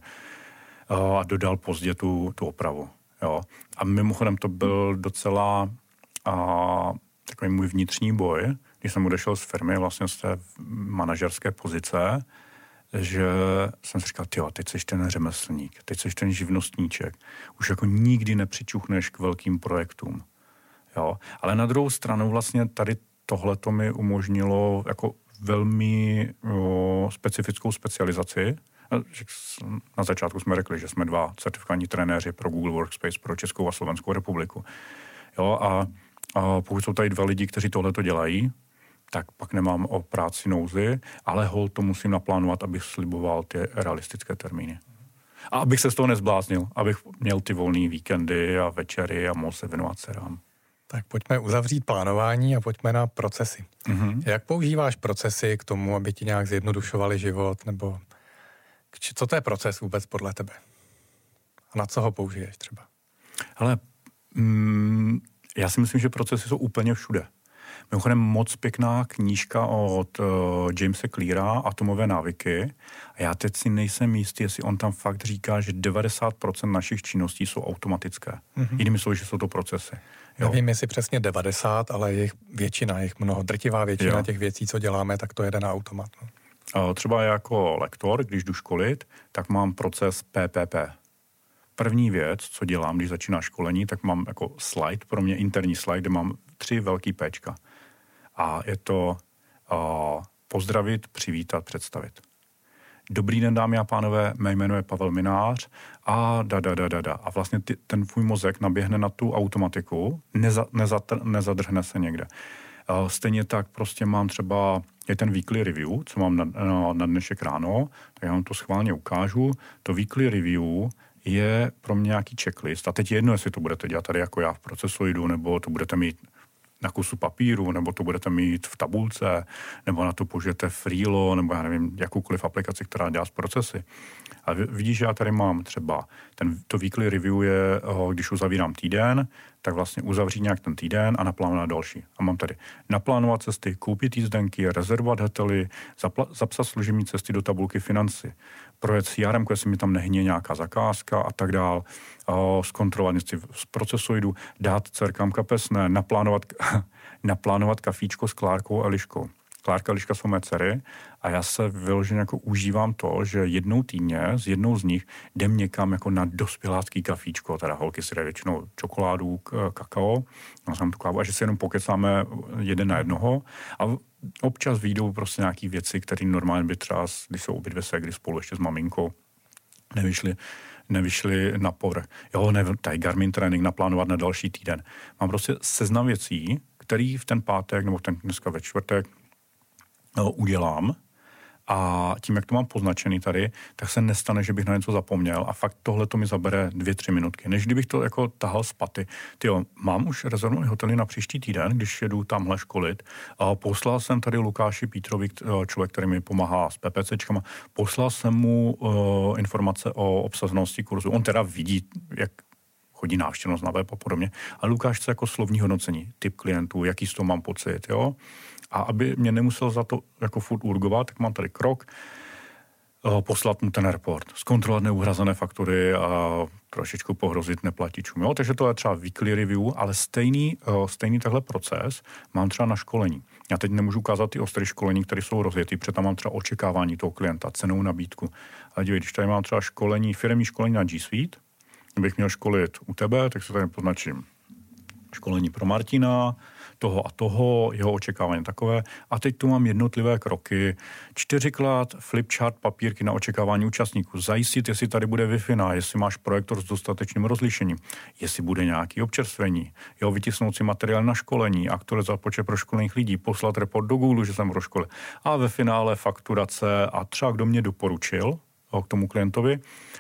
o, a dodal pozdě tu, tu opravu. Jo. A mimochodem to byl docela a, takový můj vnitřní boj, když jsem odešel z firmy, vlastně z té manažerské pozice, že jsem si říkal, tyjo, teď jsi ten řemeslník, teď jsi ten živnostníček. Už jako nikdy nepřičuchneš k velkým projektům. Jo? Ale na druhou stranu vlastně tady tohleto mi umožnilo jako velmi jo, specifickou specializaci. Na začátku jsme řekli, že jsme dva certifikovaní trenéři pro Google Workspace pro Českou a Slovenskou republiku. Jo? A, a pokud jsou tady dva lidi, kteří tohleto dělají, tak pak nemám o práci nouzy, ale hol to musím naplánovat, abych sliboval ty realistické termíny. A abych se z toho nezbláznil, abych měl ty volné víkendy a večery a mohl se věnovat dcerám. Tak pojďme uzavřít plánování a pojďme na procesy. Mm-hmm. Jak používáš procesy k tomu, aby ti nějak zjednodušovali život, nebo co to je proces vůbec podle tebe? A na co ho použiješ třeba? Hele, mm, já si myslím, že procesy jsou úplně všude. Mimochodem moc pěkná knížka od uh, Jamese Cleara, Atomové návyky. A já teď si nejsem jistý, jestli on tam fakt říká, že devadesát procent našich činností jsou automatické. Mm-hmm. Jinými slovy, že jsou to procesy. Jo. Nevím, jestli přesně devadesát, ale jejich většina, jejich mnoho, drtivá většina jo. těch věcí, co děláme, tak to jede na automat. No. Uh, třeba jako lektor, když jdu školit, tak mám proces P P P. První věc, co dělám, když začíná školení, tak mám jako slide, pro mě interní slide, kde mám tři velký péčka. A je to uh, pozdravit, přivítat, představit. Dobrý den, dámy a pánové, mé jméno je Pavel Minář a da, da, da, da, da. A vlastně ty, ten tvůj mozek naběhne na tu automatiku, neza, nezatr, nezadrhne se někde. Uh, stejně tak prostě mám třeba, je ten weekly review, co mám na, na, na dnešek ráno, tak já vám to schválně ukážu. To weekly review je pro mě nějaký checklist. A teď je jedno, jestli to budete dělat tady jako já v Procesoidu, nebo to budete mít na kusu papíru, nebo to budete mít v tabulce, nebo na to použijete Freelo, nebo já nevím, jakoukoliv aplikaci, která dělá z procesy. A vidíš, že já tady mám třeba, ten, to weekly review je, když uzavírám týden, tak vlastně uzavřít nějak ten týden a naplánovat další. A mám tady naplánovat cesty, koupit jízdenky, rezervovat hotely, zapla, zapsat služební cesty do tabulky financí, projet C R M, jestli mi tam nehně nějaká zakázka a tak dál, zkontrolovat něco z Procesoidu, dát dcerkám kapesné, naplánovat, naplánovat kafíčko s Klárkou a Eliškou. Klárka a Eliška jsou mé dcery a já se vyloženě jako užívám to, že jednou týdně z jednou z nich jdem někam jako na dospělácký kafíčko, teda holky si dají většinou čokoládu, kakao, no jsem tu kávu, a že si jenom pokecáme jeden na jednoho a občas vyjdou prostě nějaký věci, které normálně by třeba, když jsou obě dvě ségry spolu ještě s maminkou, nevyšly, nevyšly na povrch. Jo, ne, tady Garmin trénink naplánovat na další týden. Mám prostě seznam věcí, který v ten pátek, nebo ten dneska ve čtvrtek, no, udělám A tím, jak to mám poznačený tady, tak se nestane, že bych na něco zapomněl a fakt tohle to mi zabere dvě, tři minutky. Než kdybych to jako tahal z paty. Tyjo, mám už rezervovaný hotely na příští týden, když jedu tamhle školit. A poslal jsem tady Lukáši Pítrovi, člověk, který mi pomáhá s PPCčkama, poslal jsem mu uh, informace o obsazenosti kurzu. On teda vidí, jak chodí návštěvnost na web a podobně. A Lukáš chce jako slovní hodnocení, typ klientů, jaký z toho mám pocit, jo. A aby mě nemusel za to jako furt urgovat, tak mám tady krok, poslat mu ten report, zkontrolovat neuhrazené faktury a trošičku pohrozit neplatičům. Jo? Takže to je třeba weekly review, ale stejný, stejný tenhle proces mám třeba na školení. Já teď nemůžu ukázat ty ostré školení, které jsou rozjetý, protože tam mám třeba očekávání toho klienta, cenou nabídku. Ale dívej, když tady mám třeba školení, firemní školení na G Suite, kdybych měl školit u tebe, tak se tady poznačím školení pro Martina, toho a toho, jeho očekávání takové. A teď tu mám jednotlivé kroky. Čtyřikrát flipchart papírky na očekávání účastníků. Zajistit, jestli tady bude Wi-Fi, jestli máš projektor s dostatečným rozlišením, jestli bude nějaký občerstvení, jo, vytisnout si materiál na školení, aktualizovat počet proškolených lidí, poslat report do Google, že jsem pro školy. A ve finále fakturace a třeba kdo mě doporučil jo, k tomu klientovi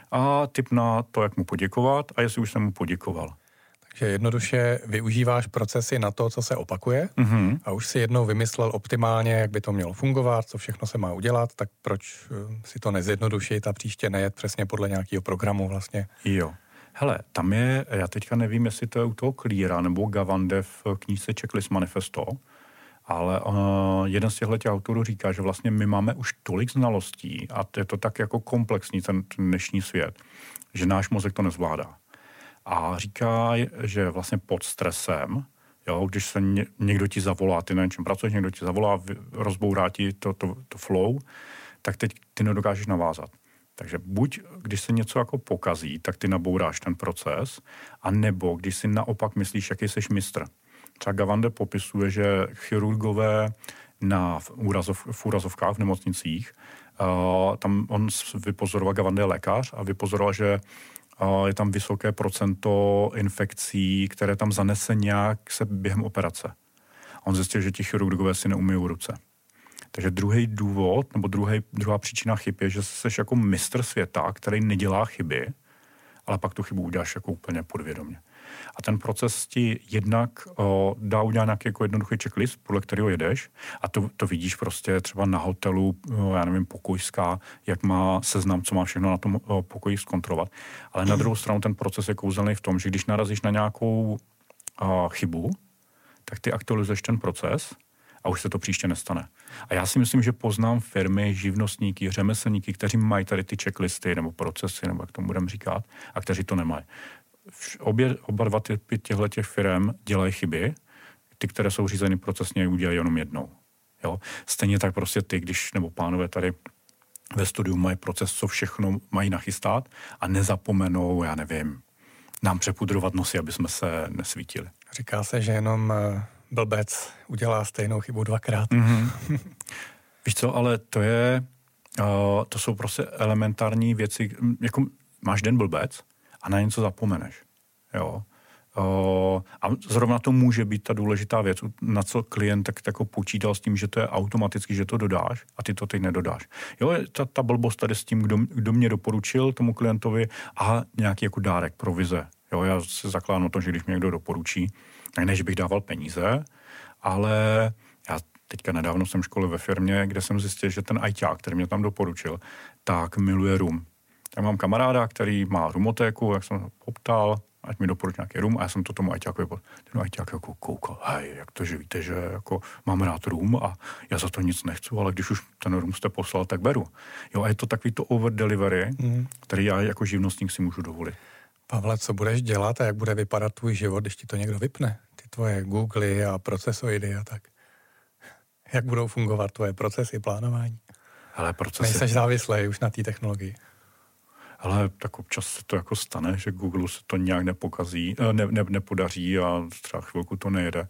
a tip na to, jak mu poděkovat a jestli už jsem mu poděkoval. Že jednoduše využíváš procesy na to, co se opakuje mm-hmm. a už si jednou vymyslel optimálně, jak by to mělo fungovat, co všechno se má udělat, tak proč si to nezjednodušit a příště nejet přesně podle nějakého programu vlastně. Jo. Hele, tam je, já teďka nevím, jestli to je u toho Cleara nebo Gavande v knížce Checklist Manifesto, ale uh, jeden z těchto autorů říká, že vlastně my máme už tolik znalostí a je to tak jako komplexní ten, ten dnešní svět, že náš mozek to nezvládá. A říká, že vlastně pod stresem, jo, když se ně, někdo ti zavolá, ty na něčem pracuješ, někdo ti zavolá, rozbourá ti to, to, to flow, tak teď ty nedokážeš navázat. Takže buď, když se něco jako pokazí, tak ty nabouráš ten proces, a nebo když si naopak myslíš, jaký jsi mistr. Třeba Gavande popisuje, že chirurgové na v, úrazov, v úrazovkách v nemocnicích, uh, tam on vypozoroval, Gavande je lékař, a vypozoroval, že je tam vysoké procento infekcí, které tam zanese nějak se během operace. A on zjistil, že ti chirurgové si neumyjou ruce. Takže druhý důvod, nebo druhý, druhá příčina chyb je, že jsi jako mistr světa, který nedělá chyby, ale pak tu chybu uděláš jako úplně podvědomě. A ten proces ti jednak o, dá udělat nějaký jako jednoduchý checklist, podle kterého jedeš, a to, to vidíš prostě třeba na hotelu, o, já nevím, pokojská, jak má seznam, co má všechno na tom o, pokoji zkontrolovat. Ale na druhou stranu ten proces je kouzelný v tom, že když narazíš na nějakou o, chybu, tak ty aktualizuješ ten proces a už se to příště nestane. A já si myslím, že poznám firmy, živnostníky, řemeslníky, kteří mají tady ty checklisty nebo procesy, nebo jak tomu budeme říkat, a kteří to nemají. Obě, oba dva typy těchto firm dělají chyby, ty, které jsou řízeny procesně, udělají jenom jednou. Jo? Stejně tak prostě ty, když, nebo pánové tady ve studiu mají proces, co všechno mají nachystat a nezapomenou, já nevím, nám přepudrovat nosy, aby jsme se nesvítili. Říká se, že jenom blbec udělá stejnou chybu dvakrát. Mm-hmm. Víš co, ale to je, uh, to jsou prostě elementární věci, jako máš den blbec a na něco zapomeneš, jo. Uh, a zrovna to může být ta důležitá věc, na co klient tak jako počítal s tím, že to je automaticky, že to dodáš a ty to teď nedodáš. Jo, ta, ta blbost tady s tím, kdo, kdo mě doporučil tomu klientovi a nějaký jako dárek, provize. Jo, já se zakládám na to, že když mě někdo doporučí, ne, že bych dával peníze, ale já teďka nedávno jsem školil ve firmě, kde jsem zjistil, že ten ajťák, který mě tam doporučil, tak miluje rum. Tak mám kamaráda, který má rumotéku, jak jsem ho poptal, ať mi doporučil nějaký rum, a já jsem to tomu ajťáku vypal. Ten ajťák jako koukal, hej, jak to, že víte, že jako mám rád rum a já za to nic nechci, ale když už ten rum jste poslal, tak beru. Jo, a je to takový to over delivery, mm. který já jako živnostník si můžu dovolit. Pavle, co budeš dělat a jak bude vypadat tvůj život, když ti to někdo vypne? Ty tvoje Googly a procesoidy a tak. Jak budou fungovat tvoje procesy, plánování? Ale procesy... Nejseš závislý už na té technologii. Ale tak občas se to jako stane, že Google se to nějak nepokazí, ne, ne, nepodaří a třeba chvilku to nejede.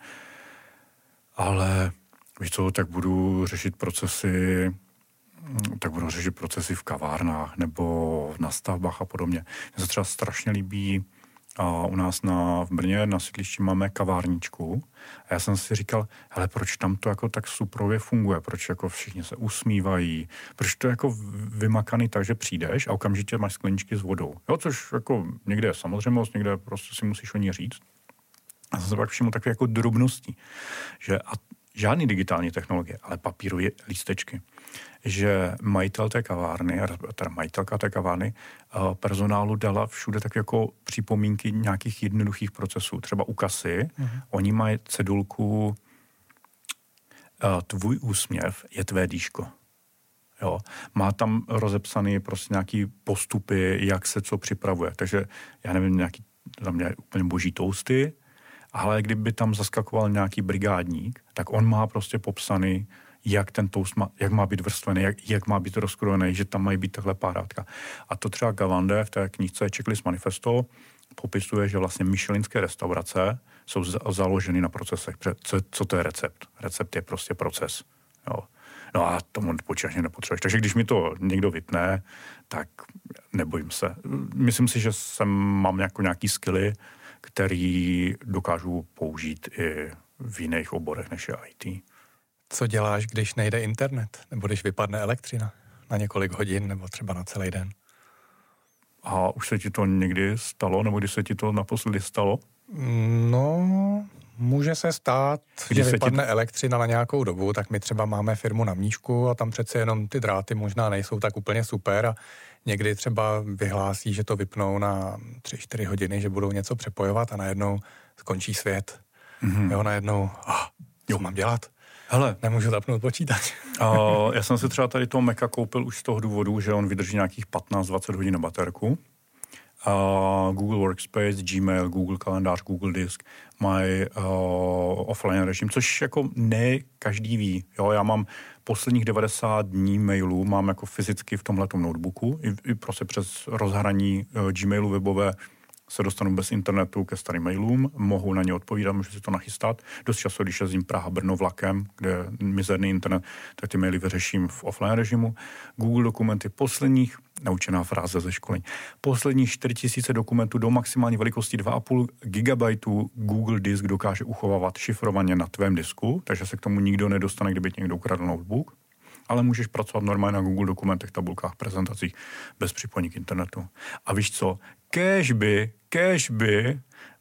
Ale víš co, tak budu řešit procesy, tak budu řešit procesy v kavárnách nebo na stavbách a podobně. Mně se třeba strašně líbí a u nás na, v Brně na sídlišti máme kavárničku a já jsem si říkal, hele, proč tam to jako tak suprově funguje, proč jako všichni se usmívají, proč to je jako vymakaný tak, že přijdeš a okamžitě máš skleničky s vodou. Jo, což jako někde je samozřejmost, někde prostě si musíš o ní říct. A jsem se pak všiml takové jako drobností, že a žádný digitální technologie, ale papírové lístečky, že majitel té kavárny, teda majitelka té kavárny, personálu dala všude tak jako připomínky nějakých jednoduchých procesů. Třeba u kasy, mm-hmm. oni mají cedulku tvůj úsměv je tvé dýško. Jo. Má tam rozepsaný prostě nějaký postupy, jak se co připravuje. Takže já nevím, nějaký tam je úplně boží toasty, ale kdyby tam zaskakoval nějaký brigádník, tak on má prostě popsaný, jak ten toast má, jak má být vrstvený, jak, jak má být rozkrojený, že tam mají být takhle párátka. A to třeba Gavande v té knížce Checklist Manifesto popisuje, že vlastně michelinské restaurace jsou za, založeny na procesech. Co, co to je recept? Recept je prostě proces. Jo. No a tomu počítač nepotřebuješ. Takže když mi to někdo vypne, tak nebojím se. Myslím si, že jsem, mám jako nějaký skilly, který dokážu použít i v jiných oborech než je í té. Co děláš, když nejde internet? Nebo když vypadne elektřina na několik hodin nebo třeba na celý den? A už se ti to někdy stalo? Nebo když se ti to naposledy stalo? No, může se stát, Když že vypadne ti... elektřina na nějakou dobu, tak my třeba máme firmu na Mníšku a tam přece jenom ty dráty možná nejsou tak úplně super a někdy třeba vyhlásí, že to vypnou na tři čtyři hodiny, že budou něco přepojovat a najednou skončí svět. Mm-hmm. Jo, najednou, ah, co jo. mám dělat? Hele. Nemůžu zapnout počítač. uh, já jsem si třeba tady toho Maca koupil už z toho důvodu, že on vydrží nějakých patnáct dvacet hodin na baterku. Uh, Google Workspace, Gmail, Google kalendář, Google Disk mají uh, offline režim, což jako ne každý ví. Jo, já mám posledních devadesát dní mailů, mám jako fyzicky v tomhletom notebooku, i, i prostě přes rozhraní uh, Gmailu webové se dostanu bez internetu ke starým mailům, mohu na ně odpovídat, můžu si to nachystat. Dost často, když jezdím Praha-Brno vlakem, kde je mizerný internet, tak ty maily vyřeším v offline režimu. Google dokumenty posledních, naučená fráze ze školení, posledních čtyři tisíce dokumentů do maximální velikosti dva a půl gigabajtu Google Disk dokáže uchovávat šifrovaně na tvém disku, takže se k tomu nikdo nedostane, kdyby ti někdo ukradl notebook. Ale můžeš pracovat normálně na Google dokumentech, tabulkách, prezentacích bez připojení k internetu. A víš co? Kéž by, kéž by,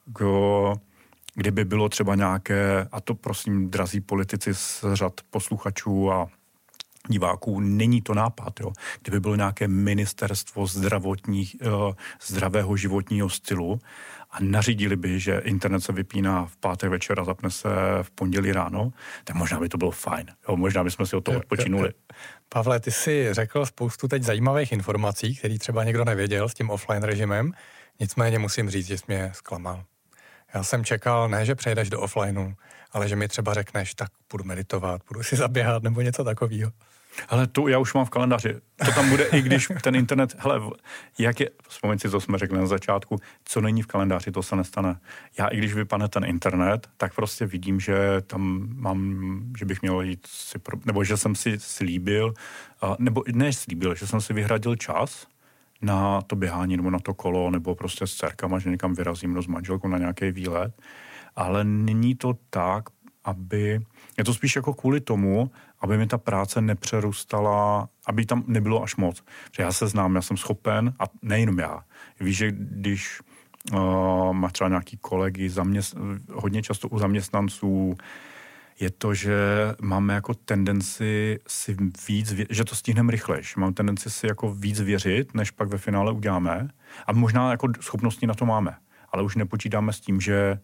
go, kdyby bylo třeba nějaké, a to prosím, drazí politici z řad posluchačů a diváků, není to nápad, jo. Kdyby bylo nějaké ministerstvo zdravotních, uh, zdravého životního stylu a nařídili by, že internet se vypíná v pátek večer a zapne se v pondělí ráno, tak možná by to bylo fajn. Jo, možná bychom si o to odpočinuli. Pavle, ty jsi řekl spoustu teď zajímavých informací, které třeba někdo nevěděl s tím offline režimem, nicméně musím říct, že jsi mě zklamal. Já jsem čekal, ne, že přejdeš do offlineu, ale že mi třeba řekneš, tak budu meditovat, budu si zaběhat nebo něco takového. Hele, to já už mám v kalendáři. To tam bude, i když ten internet, hele, jak je, vzpomeň si, co jsme řekli na začátku, co není v kalendáři, to se nestane. Já, i když vypadne ten internet, tak prostě vidím, že tam mám, že bych měl jít si, nebo že jsem si slíbil, nebo ne slíbil, že jsem si vyhradil čas na to běhání, nebo na to kolo, nebo prostě s dcerkama, že někam vyrazím, no, s manželkou na nějaký výlet. Ale není to tak, aby, je to spíš jako kvůli tomu, aby mi ta práce nepřerůstala, aby tam nebylo až moc. Protože já se znám, já jsem schopen, a nejenom já. Víš, že když uh, má třeba nějaký kolegy, zaměst, hodně často u zaměstnanců, je to, že máme jako tendenci si víc, vě- že to stihneme rychlejš. Mám tendenci si jako víc věřit, než pak ve finále uděláme. A možná jako schopnosti na to máme. Ale už nepočítáme s tím, že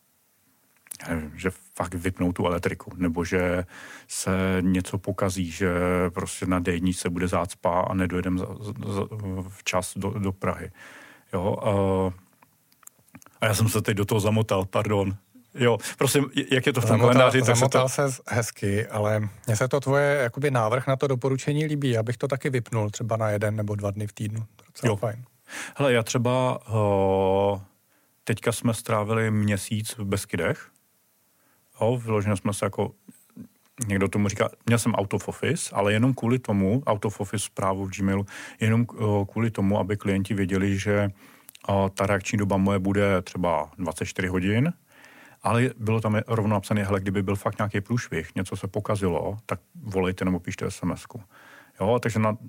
že fakt vypnou tu elektriku, nebo že se něco pokazí, že prostě na dé se bude zácpa a nedojedeme včas do, do Prahy. Jo, a, a já jsem se teď do toho zamotal, pardon. Jo, prosím, jak je to v tom zamotal, kalendáři? Zamotal se, to... se hezky, ale mně se to tvoje jakoby návrh na to doporučení líbí. Já bych to taky vypnul třeba na jeden nebo dva dny v týdnu. Docela fajn. Hele, já třeba uh, teďka jsme strávili měsíc v Beskydech. Jo, vyloženě jsme se jako, někdo tomu říká, měl jsem out of office, ale jenom kvůli tomu, out of office zprávu v Gmailu, jenom kvůli tomu, aby klienti věděli, že A ta reakční doba moje bude třeba dvacet čtyři hodin, ale bylo tam rovno napsané, hele, kdyby byl fakt nějaký průšvih, něco se pokazilo, tak volejte nebo pište es em esku. Jo, takže na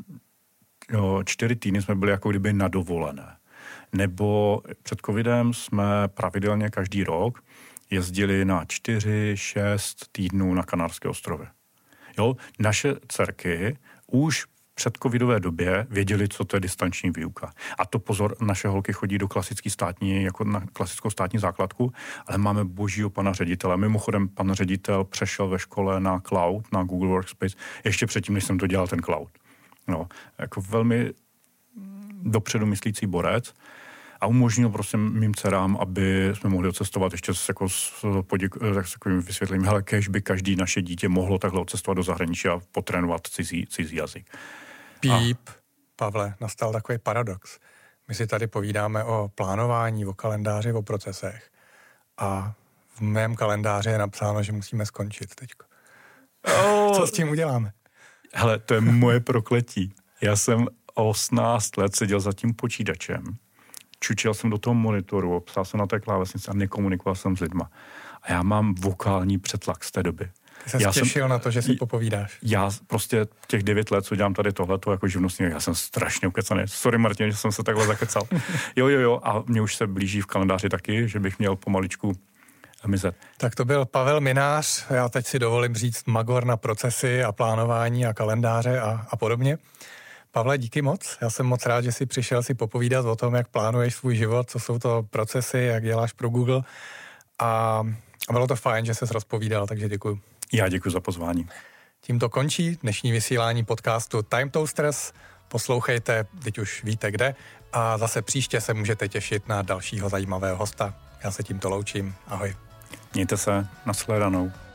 jo, čtyři týdny jsme byli jako kdyby na dovolené. Nebo před covidem jsme pravidelně každý rok jezdili na čtyři, šest týdnů na Kanárské ostrovy. Jo, naše dcerky už v předcovidové době věděli, co to je distanční výuka. A to pozor, naše holky chodí do klasické státní, jako na klasickou státní základku, ale máme božího pana ředitele. Mimochodem, pan ředitel přešel ve škole na cloud, na Google Workspace, ještě předtím, než jsem to dělal ten cloud. No, jako velmi dopředu myslící borec a umožnil prostě mým dcerám, aby jsme mohli odcestovat ještě s, jako, s, poděk- s takovým vysvětlením, hele, kež by každý naše dítě mohlo takhle odcestovat do zahraničí a potrénovat cizí, cizí jazyk. Píp, a... Pavle, nastal takový paradox. My si tady povídáme o plánování, o kalendáři, o procesech a v mém kalendáři je napsáno, že musíme skončit teďko. Oh. Co s tím uděláme? Hele, to je moje prokletí. Já jsem osmnáct let seděl za tím počítačem, čučil jsem do toho monitoru, psal jsem na té klávesnici a nekomunikoval jsem s lidma. A já mám vokální přetlak z té doby. Ty se těšil jsem, na to, že si popovídáš. Já prostě těch devět let, co dělám tady tohleto jako živnostník, já jsem strašně ukecaný. Sorry, Martin, že jsem se takhle zakecal. Jo, jo, jo, a mě už se blíží v kalendáři taky, že bych měl pomaličku mizet. Tak to byl Pavel Minář, já teď si dovolím říct magor na procesy a plánování a kalendáře a, a podobně. Pavle, díky moc. Já jsem moc rád, že jsi přišel si popovídat o tom, jak plánuješ svůj život, co jsou to procesy, jak děláš pro Google. A, a bylo to fajn, že ses rozpovídal, takže děkuji. Já děkuji za pozvání. Tímto končí dnešní vysílání podcastu Time Toasters. Poslouchejte, teď už víte kde. A zase příště se můžete těšit na dalšího zajímavého hosta. Já se tímto loučím. Ahoj. Mějte se, nashledanou.